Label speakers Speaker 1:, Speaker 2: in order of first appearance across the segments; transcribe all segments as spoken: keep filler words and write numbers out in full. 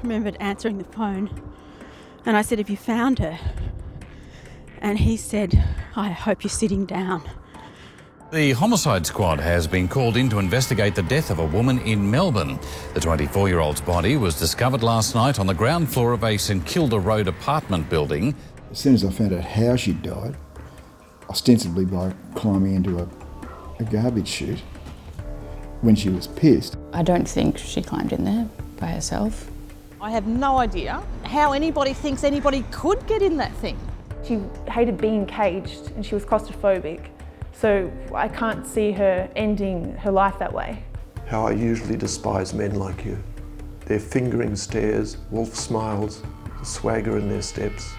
Speaker 1: remembered answering the phone and I said, "Have you found her?" And he said, "I hope you're sitting down."
Speaker 2: The homicide squad has been called in to investigate the death of a woman in Melbourne. The twenty-four-year-old's body was discovered last night on the ground floor of a St Kilda Road apartment building.
Speaker 3: As soon as I found out how she died, ostensibly by climbing into a, a garbage chute, when she was pissed.
Speaker 4: I don't think she climbed in there by herself.
Speaker 5: I have no idea how anybody thinks anybody could get in that thing.
Speaker 6: She hated being caged and she was claustrophobic. So I can't see her ending her life that way.
Speaker 7: How I usually despise men like you. Their fingering stares, wolf smiles, the swagger in their steps.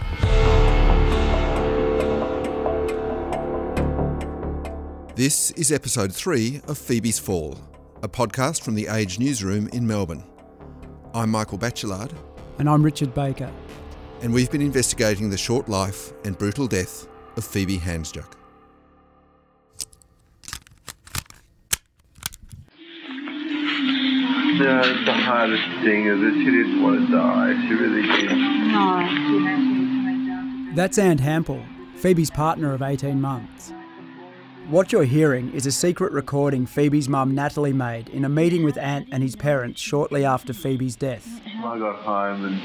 Speaker 8: This is episode three of Phoebe's Fall, a podcast from the Age newsroom in Melbourne. I'm Michael Batchelard.
Speaker 9: And I'm Richard Baker.
Speaker 8: And we've been investigating the short life and brutal death of Phoebe Handsjuk.
Speaker 10: No, the hardest thing is that she didn't want to die. She really did.
Speaker 1: No.
Speaker 9: That's Ant Hampel, Phoebe's partner of eighteen months. What you're hearing is a secret recording Phoebe's mum Natalie made in a meeting with Ant and his parents shortly after Phoebe's death.
Speaker 10: I got home and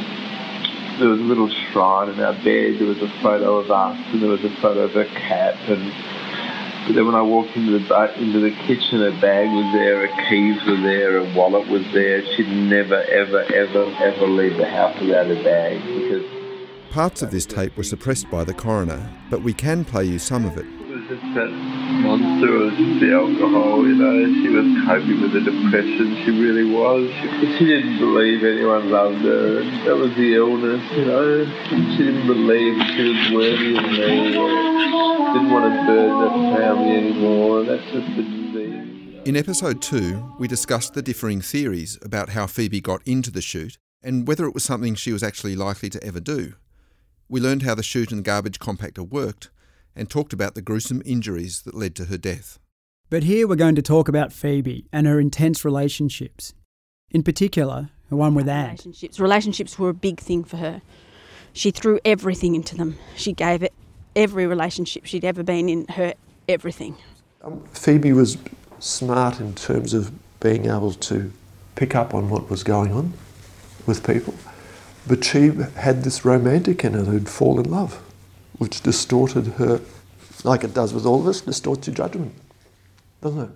Speaker 10: there was a little shrine in our bed. There was a photo of us and there was a photo of a cat. And but then when I walked into the into the kitchen, her bag was there, her keys were there, her wallet was there. She'd never, ever, ever, ever leave the house without her bag. Because
Speaker 8: parts of this tape were suppressed by the coroner, but we can play you some of it.
Speaker 10: It was just that monster, it was just the alcohol, you know. She was coping with the depression, she really was. She, she didn't believe anyone loved her, and that was the illness, you know. She didn't believe she was worthy of me, or didn't want to burden her family anymore, and that's just the disease.
Speaker 8: In episode two, we discussed the differing theories about how Phoebe got into the chute and whether it was something she was actually likely to ever do. We learned how the chute and garbage compactor worked and talked about the gruesome injuries that led to her death.
Speaker 9: But here we're going to talk about Phoebe and her intense relationships. In particular, the one with Ant.
Speaker 1: Relationships. Relationships were a big thing for her. She threw everything into them. She gave it every relationship she'd ever been in, her everything.
Speaker 7: Um, Phoebe was smart in terms of being able to pick up on what was going on with people, but she had this romantic in her who'd fall in love, which distorted her, like it does with all of us, distorts your judgment, doesn't it?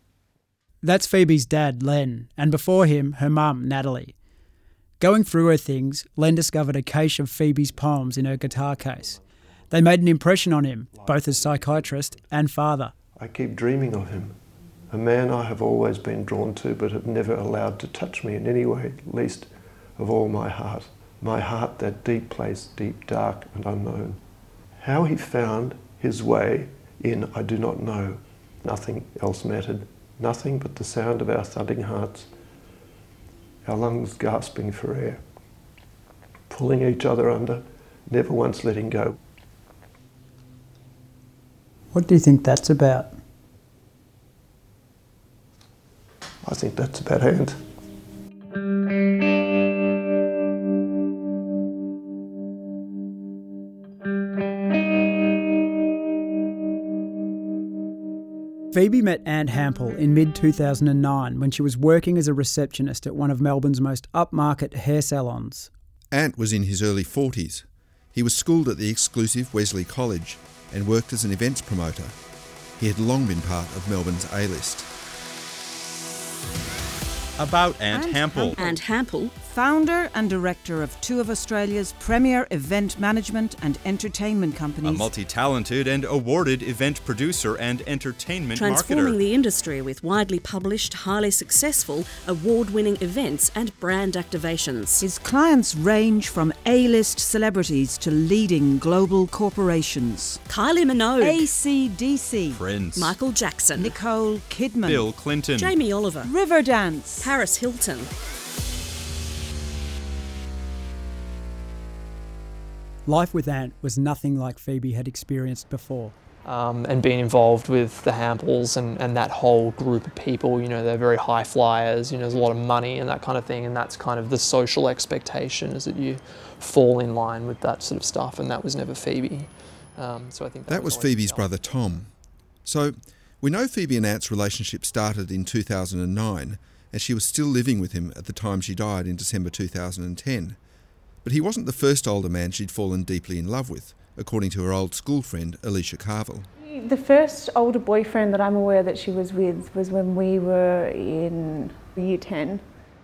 Speaker 9: That's Phoebe's dad, Len, and before him, her mum, Natalie. Going through her things, Len discovered a cache of Phoebe's poems in her guitar case. They made an impression on him, both as psychiatrist and father.
Speaker 7: I keep dreaming of him, a man I have always been drawn to but have never allowed to touch me in any way, least of all my heart. My heart, that deep place, deep, dark and unknown. How he found his way in, I do not know. Nothing else mattered, nothing but the sound of our thudding hearts, our lungs gasping for air, pulling each other under, never once letting go.
Speaker 9: What do you think that's about?
Speaker 7: I think that's about Ant.
Speaker 9: Phoebe met Ant Hampel in mid two thousand nine when she was working as a receptionist at one of Melbourne's most upmarket hair salons.
Speaker 8: Ant was in his early forties. He was schooled at the exclusive Wesley College and worked as an events promoter. He had long been part of Melbourne's A-list.
Speaker 11: About Ant Hampel.
Speaker 12: Ant Hampel, founder and director of two of Australia's premier event management and entertainment companies.
Speaker 11: A multi-talented and awarded event producer and entertainment
Speaker 12: transforming
Speaker 11: marketer.
Speaker 12: the industry with widely published, highly successful, award-winning events and brand activations. His clients range from A-list celebrities to leading global corporations. Kylie Minogue, A C D C,
Speaker 11: Prince,
Speaker 12: Michael Jackson, Nicole Kidman,
Speaker 11: Bill Clinton,
Speaker 12: Jamie Oliver,
Speaker 6: Riverdance,
Speaker 12: Paris Hilton.
Speaker 9: Life with Ant was nothing like Phoebe had experienced before.
Speaker 13: um, and being involved with the Hamples and, and that whole group of people. You know, they're very high flyers, you know, there's a lot of money and that kind of thing, and that's kind of the social expectation, is that you fall in line with that sort of stuff, and that was never Phoebe. Um, so I think that,
Speaker 8: that was,
Speaker 13: was
Speaker 8: Phoebe's brother Tom. So we know Phoebe and Ant's relationship started in two thousand nine, and she was still living with him at the time she died in December two thousand ten. But he wasn't the first older man she'd fallen deeply in love with, according to her old school friend Alicia Carville.
Speaker 6: The first older boyfriend that I'm aware that she was with was when we were in year ten.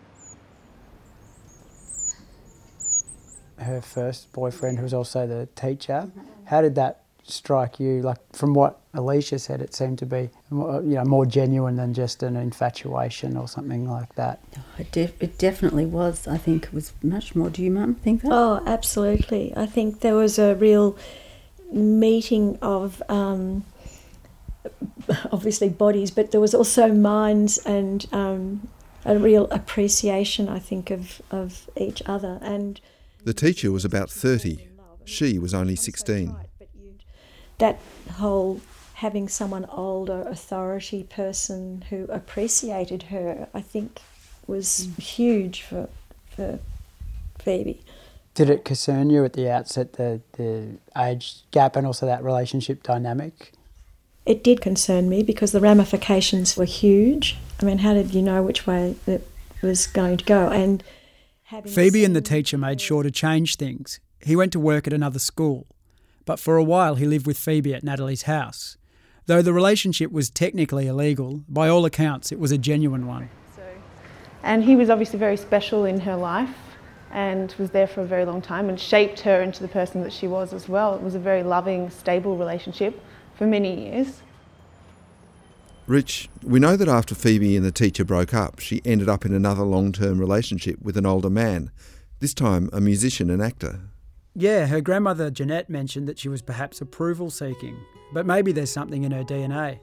Speaker 9: Her first boyfriend, who was also the teacher, how did that strike you? Like, from what Alicia said, it seemed to be more, you know, more genuine than just an infatuation or something like that.
Speaker 14: It, def- it definitely was. I think it was much more. Do you, Mum, think that?
Speaker 15: Oh, absolutely. I think there was a real meeting of um, obviously bodies, but there was also minds, and um, a real appreciation, I think, of, of each other. And
Speaker 8: the teacher was about thirty. She was only sixteen.
Speaker 15: That whole having someone older, authority person who appreciated her, I think, was mm. huge for for Phoebe.
Speaker 9: Did it concern you at the outset, the, the age gap and also that relationship dynamic?
Speaker 15: It did concern me because the ramifications were huge. I mean, how did you know which way it was going to go? And
Speaker 9: Phoebe and the teacher made sure to change things. He went to work at another school, but for a while he lived with Phoebe at Natalie's house. Though the relationship was technically illegal, by all accounts it was a genuine one.
Speaker 6: And he was obviously very special in her life and was there for a very long time and shaped her into the person that she was as well. It was a very loving, stable relationship for many years.
Speaker 8: Rich, we know that after Phoebe and the teacher broke up, she ended up in another long-term relationship with an older man, this time a musician and actor.
Speaker 9: Yeah, her grandmother Jeanette mentioned that she was perhaps approval-seeking, but maybe there's something in her D N A.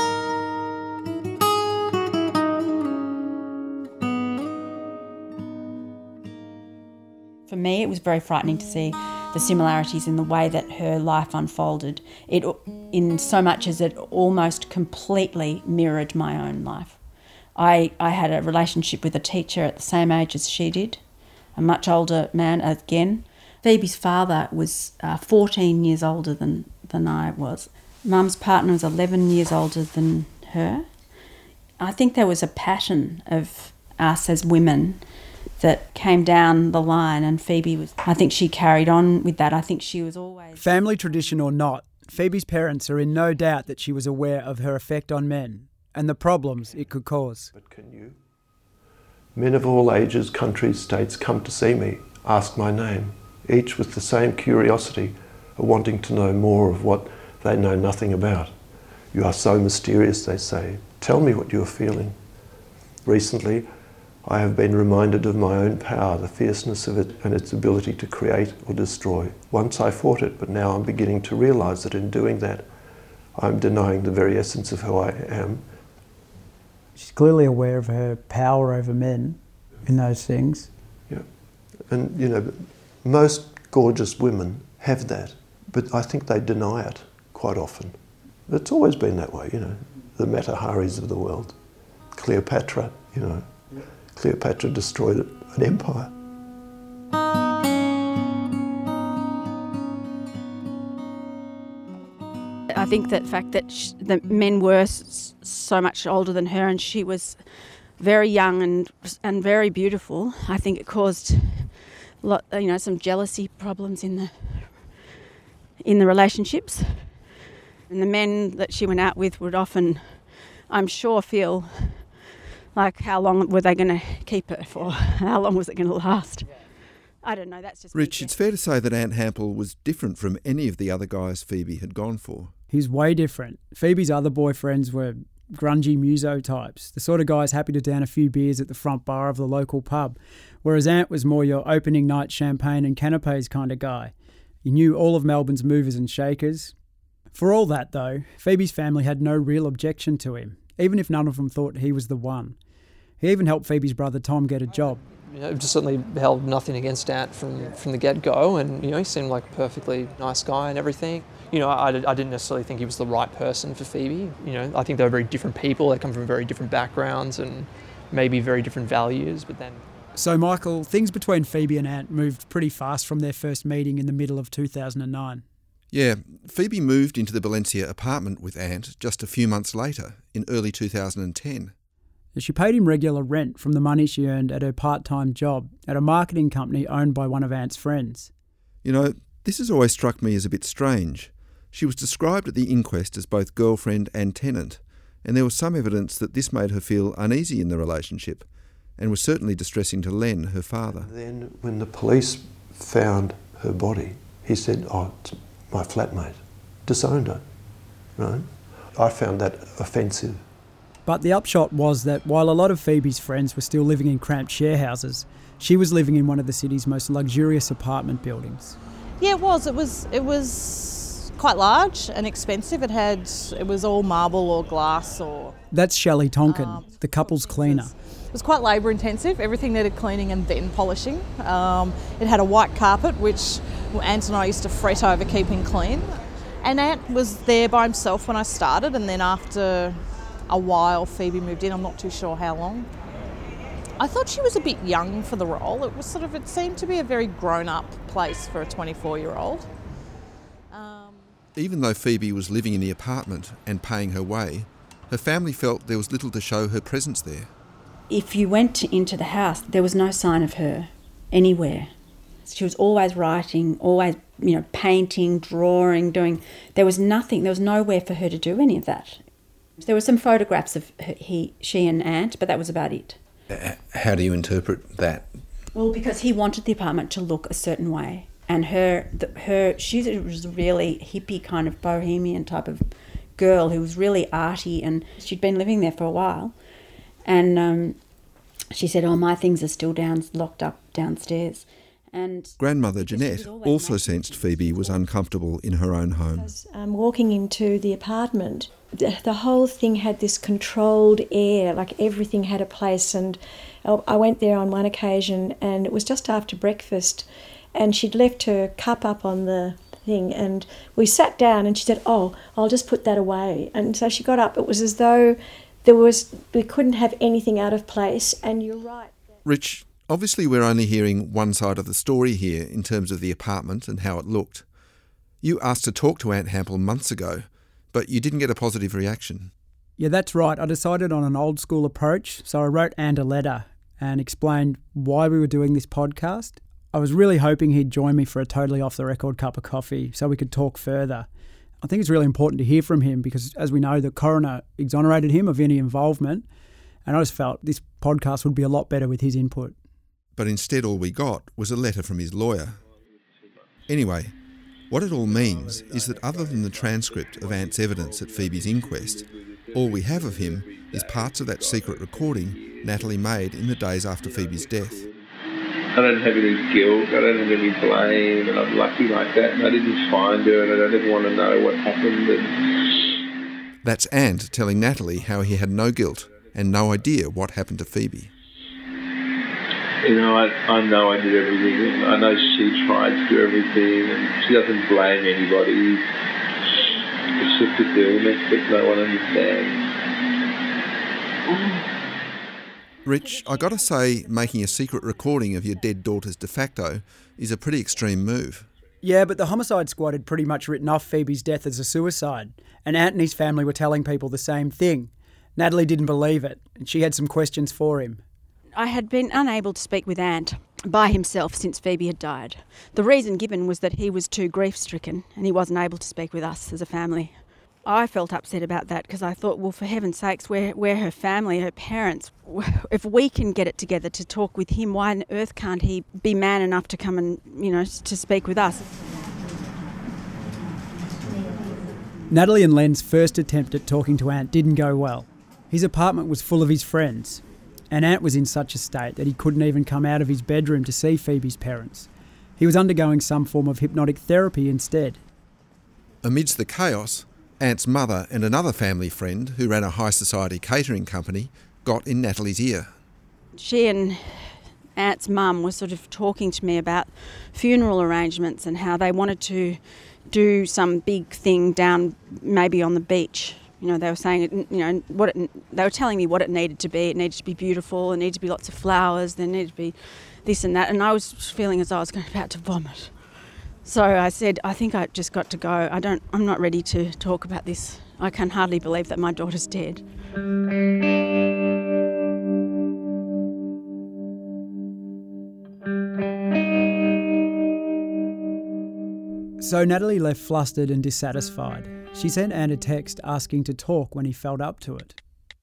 Speaker 1: For me, it was very frightening to see the similarities in the way that her life unfolded. It, in so much as it almost completely mirrored my own life. I, I had a relationship with a teacher at the same age as she did, a much older man again. Phoebe's father was uh, fourteen years older than, than I was. Mum's partner was eleven years older than her. I think there was a pattern of us as women that came down the line, and Phoebe was, I think she carried on with that. I think she was always...
Speaker 9: Family tradition or not, Phoebe's parents are in no doubt that she was aware of her effect on men and the problems it could cause.
Speaker 7: But can you? Men of all ages, countries, states come to see me, ask my name, each with the same curiosity of wanting to know more of what they know nothing about. You are so mysterious, they say. Tell me what you are feeling. Recently, I have been reminded of my own power, the fierceness of it and its ability to create or destroy. Once I fought it, but now I'm beginning to realise that in doing that, I'm denying the very essence of who I am.
Speaker 9: She's clearly aware of her power over men in those things.
Speaker 7: Yeah, and you know, most gorgeous women have that, but I think they deny it quite often. It's always been that way, you know, the Mata Haris of the world. Cleopatra, you know. Cleopatra destroyed an empire.
Speaker 1: I think that fact that sh- the men were s- so much older than her, and she was very young and and very beautiful. I think it caused, lot, you know, some jealousy problems in the in the relationships. And the men that she went out with would often, I'm sure, feel like, how long were they going to keep her for? How long was it going to last? I don't know, that's just...
Speaker 8: Rich, it's fair to say that Ant Hampel was different from any of the other guys Phoebe had gone for.
Speaker 9: He's way different. Phoebe's other boyfriends were grungy muso types, the sort of guys happy to down a few beers at the front bar of the local pub, whereas Ant was more your opening night champagne and canapes kind of guy. He knew all of Melbourne's movers and shakers. For all that, though, Phoebe's family had no real objection to him, even if none of them thought he was the one. He even helped Phoebe's brother Tom get a job.
Speaker 13: You know, just certainly held nothing against Ant from, from the get-go, and you know, he seemed like a perfectly nice guy and everything. You know, I, I didn't necessarily think he was the right person for Phoebe. You know, I think they were very different people. They come from very different backgrounds and maybe very different values, but then...
Speaker 9: So, Michael, things between Phoebe and Ant moved pretty fast from their first meeting in the middle of two thousand nine.
Speaker 8: Yeah, Phoebe moved into the Valencia apartment with Ant just a few months later, in early two thousand ten.
Speaker 9: She paid him regular rent from the money she earned at her part-time job at a marketing company owned by one of Ant's friends.
Speaker 8: You know, this has always struck me as a bit strange. She was described at the inquest as both girlfriend and tenant, and there was some evidence that this made her feel uneasy in the relationship, and was certainly distressing to Len, her father.
Speaker 7: Then when the police found her body, he said, oh, it's my flatmate. Disowned her, right? I found that offensive.
Speaker 9: But the upshot was that while a lot of Phoebe's friends were still living in cramped share houses, she was living in one of the city's most luxurious apartment buildings.
Speaker 5: Yeah, it was. It was. It was quite large and expensive. It had. It was all marble or glass or.
Speaker 9: That's Shelley Tonkin, um, the couple's cleaner.
Speaker 5: It was quite labour intensive. Everything needed cleaning and then polishing. Um, it had a white carpet, which Ant and I used to fret over keeping clean. And Ant was there by himself when I started, and then after a while Phoebe moved in. I'm not too sure how long. I thought she was a bit young for the role. It was sort of, it seemed to be a very grown-up place for a twenty-four-year-old. Um,
Speaker 8: Even though Phoebe was living in the apartment and paying her way, her family felt there was little to show her presence there.
Speaker 1: If you went into the house, there was no sign of her anywhere. She was always writing, always, you know, painting, drawing, doing... There was nothing, there was nowhere for her to do any of that. There were some photographs of her, he, she and Ant, but that was about it.
Speaker 8: How do you interpret that?
Speaker 1: Well, because he wanted the apartment to look a certain way, and her, the, her, she was a really hippie kind of bohemian type of girl who was really arty, and she'd been living there for a while, and um, she said, "Oh, my things are still down, locked up downstairs." And
Speaker 8: grandmother Jeanette also sensed Phoebe was uncomfortable in her own home.
Speaker 15: Because, um, walking into the apartment, the, the whole thing had this controlled air, like everything had a place. And I went there on one occasion, and it was just after breakfast, and she'd left her cup up on the thing, and we sat down, and she said, "Oh, I'll just put that away." And so she got up. It was as though there was we couldn't have anything out of place. And you're right.
Speaker 8: Rich, obviously we're only hearing one side of the story here in terms of the apartment and how it looked. You asked to talk to Ant Hampel months ago, but you didn't get a positive reaction.
Speaker 9: Yeah, that's right. I decided on an old school approach, so I wrote Ant a letter and explained why we were doing this podcast. I was really hoping he'd join me for a totally off-the-record cup of coffee so we could talk further. I think it's really important to hear from him because, as we know, the coroner exonerated him of any involvement, and I just felt this podcast would be a lot better with his input.
Speaker 8: But instead all we got was a letter from his lawyer. Anyway, what it all means is that other than the transcript of Ant's evidence at Phoebe's inquest, all we have of him is parts of that secret recording Natalie made in the days after Phoebe's death.
Speaker 10: I don't have any guilt, I don't have any blame, and I'm lucky like that, and I didn't find her, and I don't ever want to know what happened. And...
Speaker 8: That's Ant telling Natalie how he had no guilt and no idea what happened to Phoebe.
Speaker 10: You know, I, I know I did everything. I know she tried to do everything, and she doesn't blame anybody. It's just this illness that no one understands.
Speaker 8: Rich, I gotta say, making a secret recording of your dead daughter's de facto is a pretty extreme move.
Speaker 9: Yeah, but the homicide squad had pretty much written off Phoebe's death as a suicide, and Ant and his family were telling people the same thing. Natalie didn't believe it, and she had some questions for him.
Speaker 1: I had been unable to speak with Ant by himself since Phoebe had died. The reason given was that he was too grief-stricken and he wasn't able to speak with us as a family. I felt upset about that because I thought, well, for heaven's sakes, we're, we're her family, her parents. If we can get it together to talk with him, why on earth can't he be man enough to come and, you know, to speak with us?
Speaker 9: Natalie and Len's first attempt at talking to Ant didn't go well. His apartment was full of his friends, and Ant was in such a state that he couldn't even come out of his bedroom to see Phoebe's parents. He was undergoing some form of hypnotic therapy instead.
Speaker 8: Amidst the chaos, Ant's mother and another family friend who ran a high society catering company got in Natalie's ear.
Speaker 1: She and Ant's mum was sort of talking to me about funeral arrangements and how they wanted to do some big thing down maybe on the beach. You know, they were saying, you know, what it, they were telling me what it needed to be. It needed to be beautiful. It needed to be lots of flowers. There needed to be this and that. And I was feeling as though I was going about to vomit. So I said, I think I just got to go. I don't. I'm not ready to talk about this. I can hardly believe that my daughter's dead.
Speaker 9: So Natalie left flustered and dissatisfied. She sent Ant a text asking to talk when he felt up to it.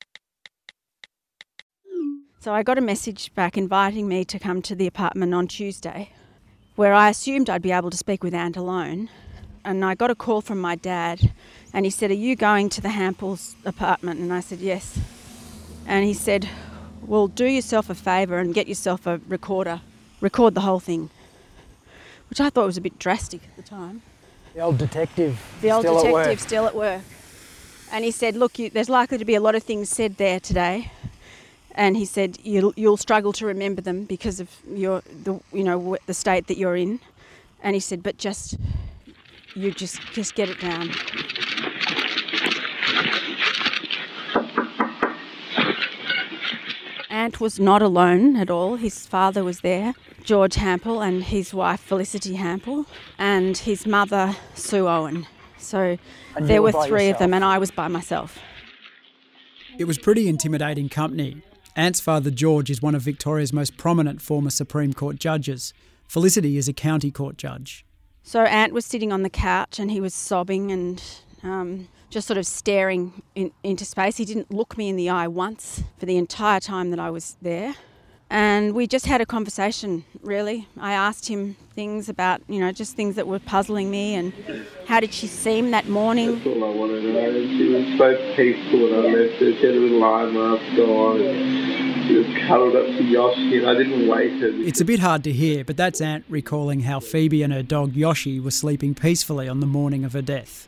Speaker 1: So I got a message back inviting me to come to the apartment on Tuesday, where I assumed I'd be able to speak with Ant alone. And I got a call from my dad, and he said, "Are you going to the Hamples apartment?" And I said, "Yes." And he said, "Well, do yourself a favour and get yourself a recorder. Record the whole thing." Which I thought was a bit drastic at the time.
Speaker 9: The old detective
Speaker 1: The old
Speaker 9: still
Speaker 1: detective
Speaker 9: at work.
Speaker 1: still at work. And he said, "Look, you, there's likely to be a lot of things said there today." And he said, "You'll you'll struggle to remember them because of your the you know the state that you're in." And he said, "But just you just just get it down." Ant was not alone at all. His father was there, George Hample, and his wife Felicity Hample, and his mother Sue Owen. So
Speaker 9: And
Speaker 1: there
Speaker 9: you
Speaker 1: were
Speaker 9: were by
Speaker 1: three of them,
Speaker 9: yourself?
Speaker 1: and I was by myself.
Speaker 9: It was pretty intimidating company. Ant's father, George, is one of Victoria's most prominent former Supreme Court judges. Felicity is a county court judge.
Speaker 1: So Ant was sitting on the couch and he was sobbing and um, just sort of staring in, into space. He didn't look me in the eye once for the entire time that I was there. And we just had a conversation, really. I asked him things about, you know, just things that were puzzling me and how did she seem that morning.
Speaker 10: That's all I wanted to know. She was so peaceful when I left her. She had a little eye mask on. And she was cuddled up to Yoshi and I didn't wake her.
Speaker 9: It's a bit hard to hear, but that's Ant recalling how Phoebe and her dog Yoshi were sleeping peacefully on the morning of her death.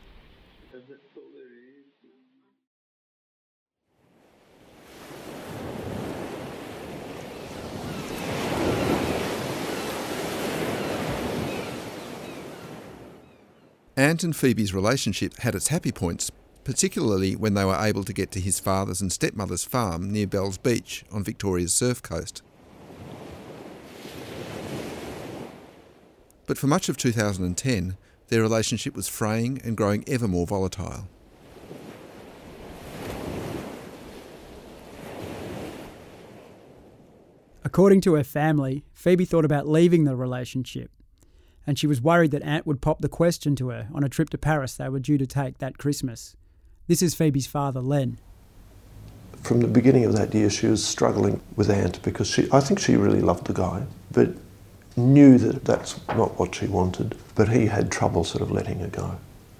Speaker 8: Ant and Phoebe's relationship had its happy points, particularly when they were able to get to his father's and stepmother's farm near Bells Beach on Victoria's surf coast. But for much of two thousand ten, their relationship was fraying and growing ever more volatile.
Speaker 9: According to her family, Phoebe thought about leaving the relationship, and she was worried that Ant would pop the question to her on a trip to Paris they were due to take that Christmas. This is Phoebe's father, Len.
Speaker 7: From the beginning of that year, she was struggling with Ant because she, I think she really loved the guy, but knew that that's not what she wanted. But he had trouble sort of letting her go,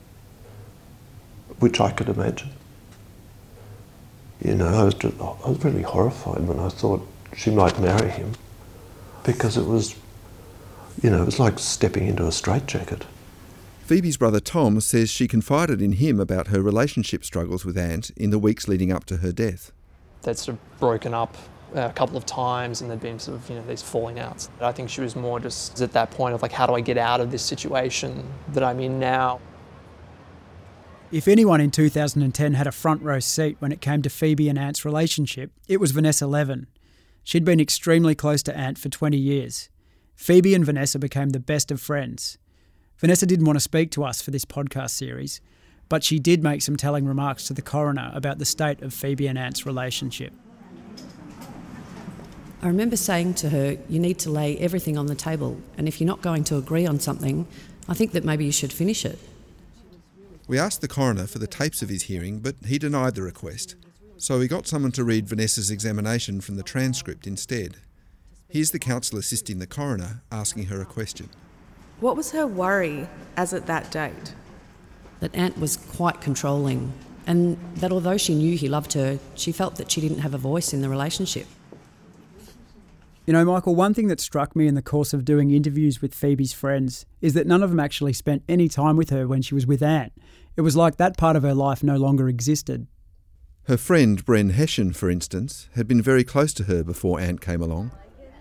Speaker 7: which I could imagine. You know, I was, just, I was really horrified when I thought she might marry him because it was, you know, it was like stepping into a straitjacket.
Speaker 8: Phoebe's brother Tom says she confided in him about her relationship struggles with Ant in the weeks leading up to her death.
Speaker 13: They'd sort of broken up a couple of times and there'd been sort of, you know, these falling outs. I think she was more just at that point of like, how do I get out of this situation that I'm in now?
Speaker 9: If anyone in two thousand ten had a front row seat when it came to Phoebe and Ant's relationship, it was Vanessa Levin. She'd been extremely close to Ant for twenty years. Phoebe and Vanessa became the best of friends. Vanessa didn't want to speak to us for this podcast series, but she did make some telling remarks to the coroner about the state of Phoebe and Ant's relationship.
Speaker 16: I remember saying to her, you need to lay everything on the table, and if you're not going to agree on something, I think that maybe you should finish it.
Speaker 8: We asked the coroner for the tapes of his hearing, but he denied the request. So we got someone to read Vanessa's examination from the transcript instead. Here's the counsel assisting the coroner, asking her a question.
Speaker 17: What was her worry as at that date?
Speaker 16: That Ant was quite controlling, and that although she knew he loved her, she felt that she didn't have a voice in the relationship.
Speaker 9: You know, Michael, one thing that struck me in the course of doing interviews with Phoebe's friends is that none of them actually spent any time with her when she was with Ant. It was like that part of her life no longer existed.
Speaker 8: Her friend, Bren Hessian, for instance, had been very close to her before Ant came along.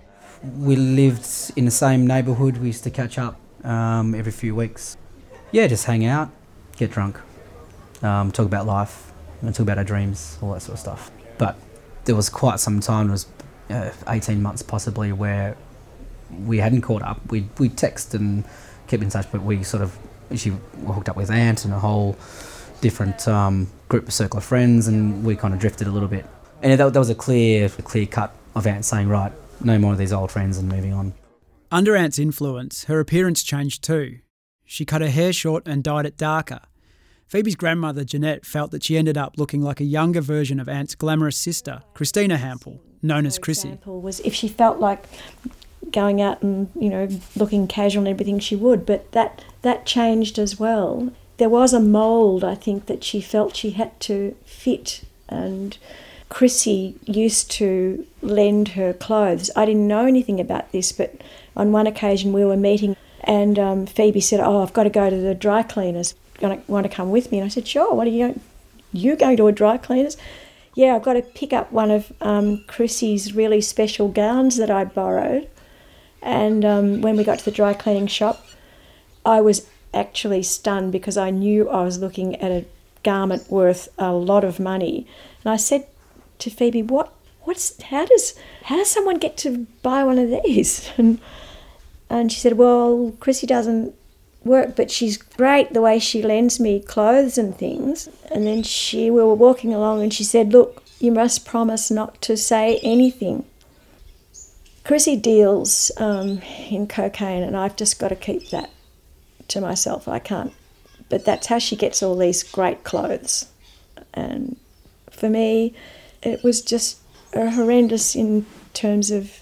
Speaker 18: We lived in the same neighbourhood. We used to catch up um, every few weeks. Yeah, just hang out, get drunk, um, talk about life, and talk about our dreams, all that sort of stuff. But there was quite some time, it was uh, eighteen months possibly, where we hadn't caught up. We'd, we'd text and kept in touch, but we sort of, she hooked up with Ant and a whole different um, group, circle of friends, and we kind of drifted a little bit. And that, that was a clear, a clear cut of Ant saying, right, no more of these old friends and moving on.
Speaker 9: Under Ant's influence, her appearance changed too. She cut her hair short and dyed it darker. Phoebe's grandmother, Jeanette, felt that she ended up looking like a younger version of Ant's glamorous sister, Christina Hampel, known as Chrissy.
Speaker 15: Example was if she felt like going out and, you know, looking casual and everything, she would, but that, that changed as well. There was a mould, I think, that she felt she had to fit, and Chrissy used to lend her clothes. I didn't know anything about this, but on one occasion we were meeting and um, Phoebe said, oh, I've got to go to the dry cleaners. Gonna, want to come with me? And I said, sure, what are you going, you going to a dry cleaners? Yeah, I've got to pick up one of um, Chrissy's really special gowns that I borrowed. And um, when we got to the dry cleaning shop, I was actually stunned because I knew I was looking at a garment worth a lot of money. And I said to Phoebe, what, what's, how does, how does someone get to buy one of these? And, and she said, well, Chrissy doesn't work, but she's great the way she lends me clothes and things. And then she, we were walking along and she said, look, you must promise not to say anything. Chrissy deals um, in cocaine and I've just got to keep that to myself. I can't. But that's how she gets all these great clothes. And for me, it was just horrendous in terms of,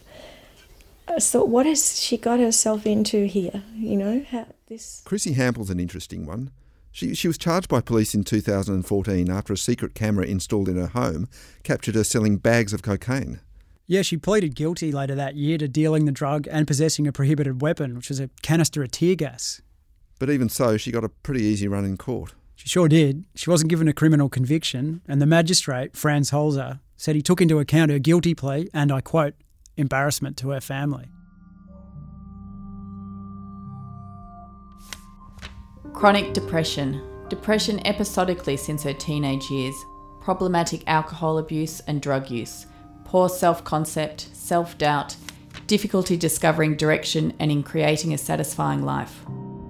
Speaker 15: I thought, what has she got herself into here? You know, how this...
Speaker 8: Chrissy Hampel's an interesting one. She, she was charged by police in two thousand fourteen after a secret camera installed in her home captured her selling bags of cocaine.
Speaker 9: Yeah, she pleaded guilty later that year to dealing the drug and possessing a prohibited weapon, which was a canister of tear gas.
Speaker 8: But even so, she got a pretty easy run in court.
Speaker 9: She sure did. She wasn't given a criminal conviction, and the magistrate, Franz Holzer, said he took into account her guilty plea and, I quote, embarrassment to her family.
Speaker 19: Chronic depression. Depression episodically since her teenage years. Problematic alcohol abuse and drug use. Poor self-concept, self-doubt, difficulty discovering direction and in creating a satisfying life.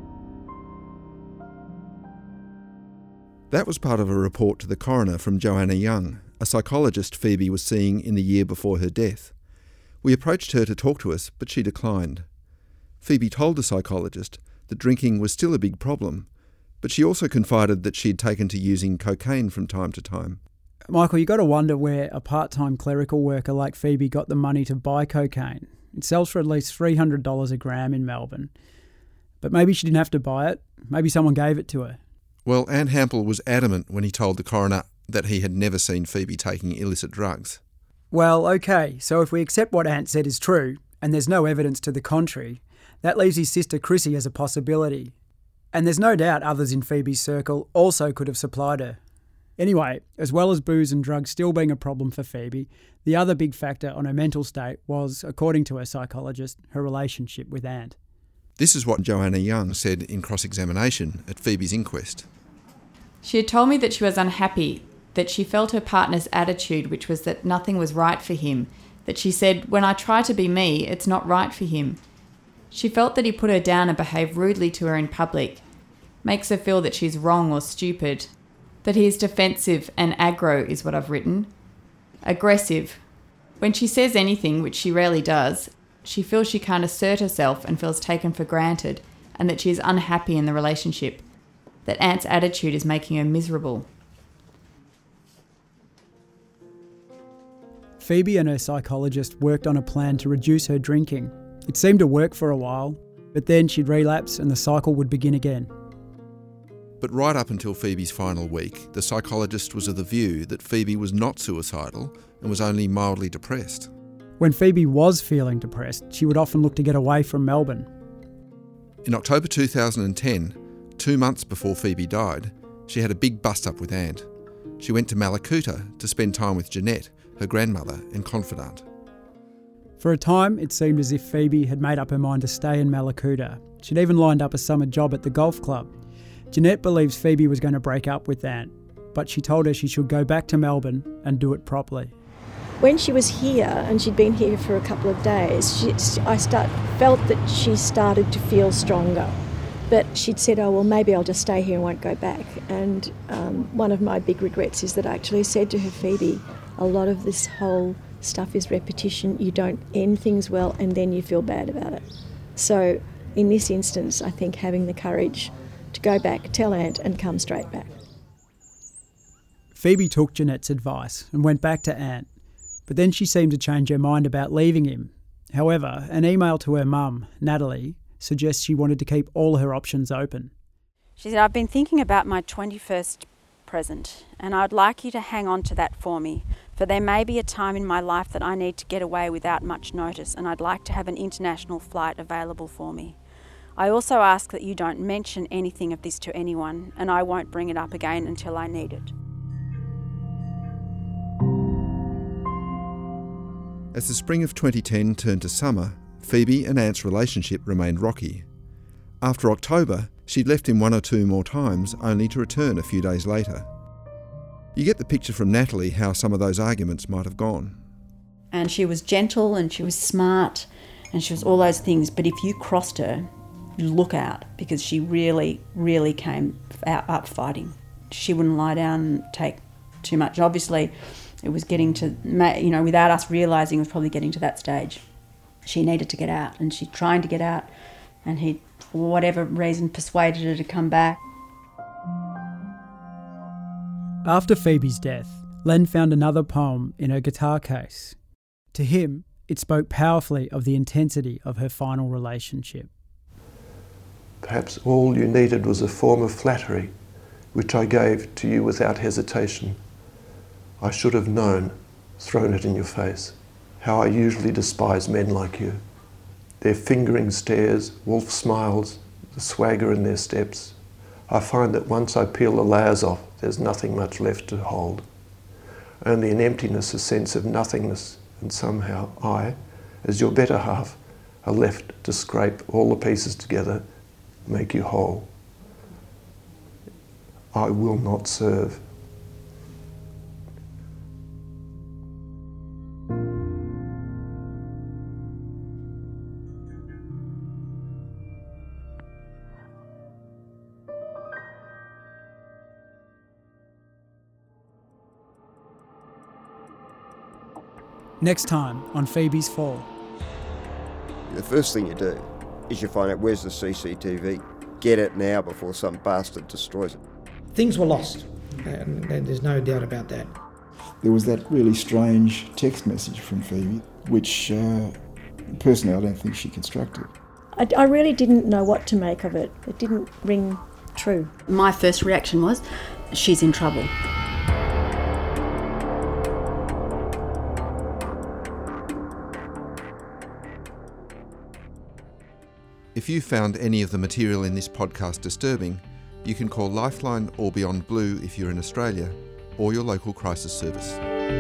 Speaker 8: That was part of a report to the coroner from Joanna Young, a psychologist Phoebe was seeing in the year before her death. We approached her to talk to us, but she declined. Phoebe told the psychologist that drinking was still a big problem, but she also confided that she had taken to using cocaine from time to time.
Speaker 9: Michael, you got to wonder where a part-time clerical worker like Phoebe got the money to buy cocaine. It sells for at least three hundred dollars a gram in Melbourne. But maybe she didn't have to buy it. Maybe someone gave it to her.
Speaker 8: Well, Ant Hampel was adamant when he told the coroner that he had never seen Phoebe taking illicit drugs.
Speaker 9: Well, okay, so if we accept what Ant said is true, and there's no evidence to the contrary, that leaves his sister Chrissy as a possibility. And there's no doubt others in Phoebe's circle also could have supplied her. Anyway, as well as booze and drugs still being a problem for Phoebe, the other big factor on her mental state was, according to her psychologist, her relationship with Ant.
Speaker 8: This is what Joanna Young said in cross-examination at Phoebe's inquest.
Speaker 19: She had told me that she was unhappy, that she felt her partner's attitude, which was that nothing was right for him, that she said, when I try to be me, it's not right for him. She felt that he put her down and behaved rudely to her in public, makes her feel that she's wrong or stupid, that he is defensive and aggro is what I've written. Aggressive. When she says anything, which she rarely does, she feels she can't assert herself and feels taken for granted, and that she is unhappy in the relationship, that Ant's attitude is making her miserable.
Speaker 9: Phoebe and her psychologist worked on a plan to reduce her drinking. It seemed to work for a while, but then she'd relapse and the cycle would begin again.
Speaker 8: But right up until Phoebe's final week, the psychologist was of the view that Phoebe was not suicidal and was only mildly depressed.
Speaker 9: When Phoebe was feeling depressed, she would often look to get away from Melbourne.
Speaker 8: In October two thousand ten, two months before Phoebe died, she had a big bust-up with Ant. She went to Mallacoota to spend time with Jeanette, her grandmother and confidant.
Speaker 9: For a time, it seemed as if Phoebe had made up her mind to stay in Mallacoota. She'd even lined up a summer job at the golf club. Jeanette believes Phoebe was going to break up with Ant, but she told her she should go back to Melbourne and do it properly.
Speaker 15: When she was here, and she'd been here for a couple of days, she, I start, felt that she started to feel stronger. But she'd said, oh, well, maybe I'll just stay here and won't go back. And um, one of my big regrets is that I actually said to her, Phoebe, a lot of this whole stuff is repetition. You don't end things well and then you feel bad about it. So in this instance, I think having the courage to go back, tell Ant and come straight back.
Speaker 9: Phoebe took Jeanette's advice and went back to Ant, but then she seemed to change her mind about leaving him. However, an email to her mum, Natalie, suggests she wanted to keep all her options open.
Speaker 1: She said, I've been thinking about my twenty-first present, and I'd like you to hang on to that for me, for there may be a time in my life that I need to get away without much notice, and I'd like to have an international flight available for me. I also ask that you don't mention anything of this to anyone, and I won't bring it up again until I need it.
Speaker 8: As the spring of twenty ten turned to summer, Phoebe and Ant's relationship remained rocky. After October, she'd left him one or two more times, only to return a few days later. You get the picture from Natalie how some of those arguments might have gone.
Speaker 1: And she was gentle and she was smart and she was all those things, but if you crossed her, look out, because she really, really came out up fighting. She wouldn't lie down and take too much. Obviously, it was getting to, you know, without us realising, it was probably getting to that stage. She needed to get out, and she's trying to get out, and he, for whatever reason, persuaded her to come back.
Speaker 9: After Phoebe's death, Len found another poem in her guitar case. To him, it spoke powerfully of the intensity of her final relationship.
Speaker 7: Perhaps all you needed was a form of flattery, which I gave to you without hesitation. I should have known, thrown it in your face, how I usually despise men like you. Their fingering stares, wolf smiles, the swagger in their steps. I find that once I peel the layers off, there's nothing much left to hold. Only an emptiness, a sense of nothingness, and somehow I, as your better half, are left to scrape all the pieces together, make you whole. I will not serve.
Speaker 9: Next time on Phoebe's Fall.
Speaker 20: The first thing you do is you find out where's the C C T V. Get it now before some bastard destroys it.
Speaker 21: Things were lost, and there's no doubt about that.
Speaker 3: There was that really strange text message from Phoebe, which uh, personally I don't think she constructed.
Speaker 15: I, I really didn't know what to make of it. It didn't ring true.
Speaker 1: My first reaction was, she's in trouble.
Speaker 8: If you found any of the material in this podcast disturbing, you can call Lifeline or Beyond Blue if you're in Australia, or your local crisis service.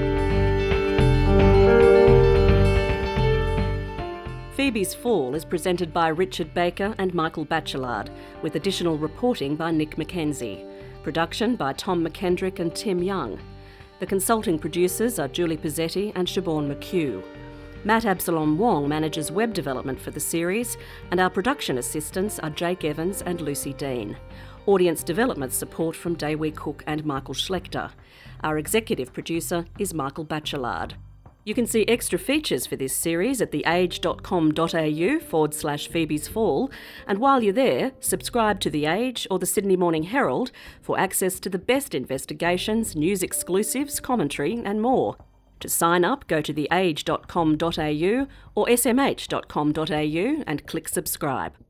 Speaker 22: Phoebe's Fall is presented by Richard Baker and Michael Batchelard, with additional reporting by Nick McKenzie. Production by Tom McKendrick and Tim Young. The consulting producers are Julie Pizzetti and Siobhan McHugh. Matt Absalom Wong manages web development for the series, and our production assistants are Jake Evans and Lucy Dean. Audience development support from Daewee Cook and Michael Schlechter. Our executive producer is Michael Batchelard. You can see extra features for this series at theage.com.au forward slash Phoebe's Fall, and while you're there, subscribe to The Age or the Sydney Morning Herald for access to the best investigations, news exclusives, commentary and more. To sign up, go to theage dot com dot a u or s m h dot com dot a u and click subscribe.